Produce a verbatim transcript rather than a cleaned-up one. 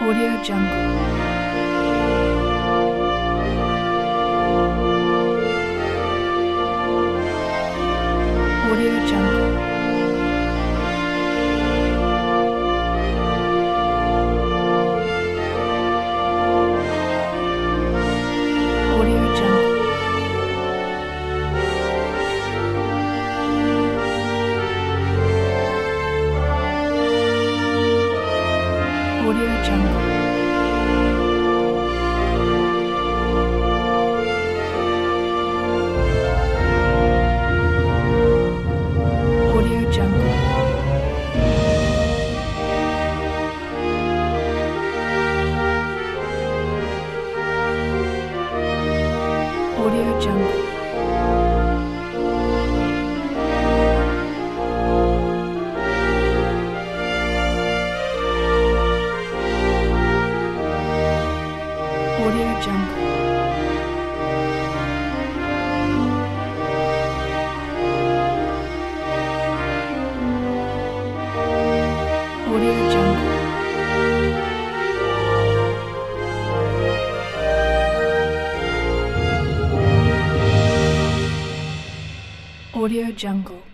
Audio Jungle. Audio Jungle. Audio Jungle. Audio Jungle. Audio Jungle. Audio Jungle. Audio Jungle. Audio Jungle. Audio Jungle.